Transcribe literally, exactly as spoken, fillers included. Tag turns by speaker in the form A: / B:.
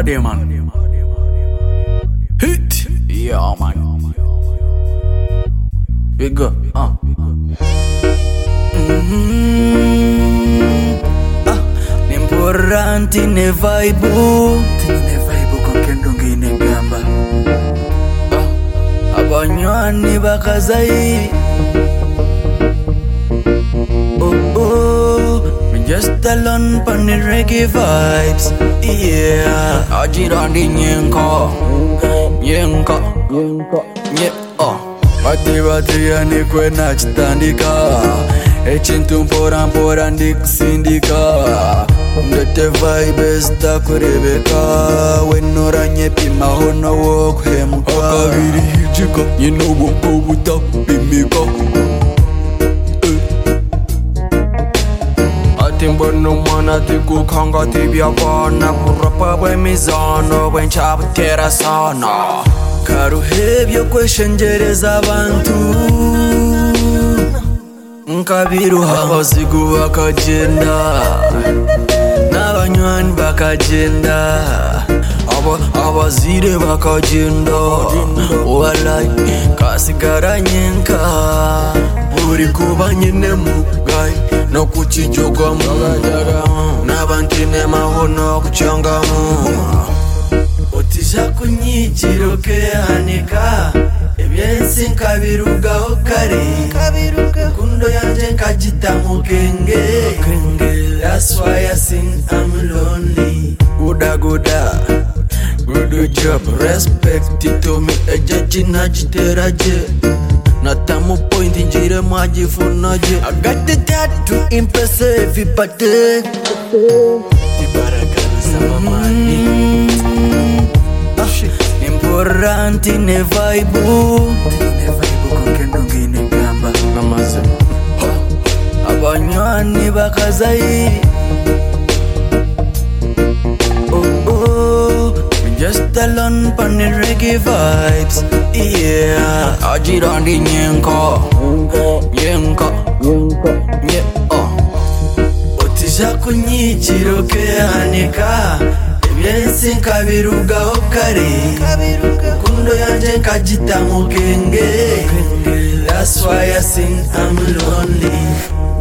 A: Party man. Hit. Yeah man. We go. Uh. Mm-hmm. Ah, nimporanti ne vibe. Tino ne vibe con kendo ngine gamba. Ah, abanywani bakazai. Oh oh, me just alone pon the reggae vibes. Yeah, ajirandi nyenko, nyenko, nyenko, nye oh. Bati bati yani kwena chitandika, echintu mpora mpora ndikusindika. Ndete vibes takurebeka, wenora nyepi mahono wokhemuka. Akabiri hijika, nyino woko buta bimika. Timbono mana tiku kanga tibia bana kurapa we mizano when chabutera sana karuhebyo kweshengereza abantu nkabiru abasigu bakagenda n'abanywani bakagenda aba abazire bakagenda walai kasigara nyenka uri kuba nyine mugayi no kuchijogamu n'abantine mahono kuchangamu otisha kunyikiro kehanika ebyensi nkabirugaho kare kundo yanje nkagita mukenge. That's why I sing I'm lonely. Guda guda good job, respect it to me ejaji najiteraje Natamu point injire maji funaje. I got the tat to impress everybody. Tibaraka sama mani. Importanti ne vibe. Ne vibe con kendo ngine gamba. Namaze. Abanywani bakazai. Oh oh, just alone pon the reggae vibes. Yeah, ajirandi nyenko, nyenko, nyenko, nye oh. Otisha kunyikiro kehanika ebyensi nkabirugaho kare kundo yanje nkagita mukenge. That's why I sing I'm lonely.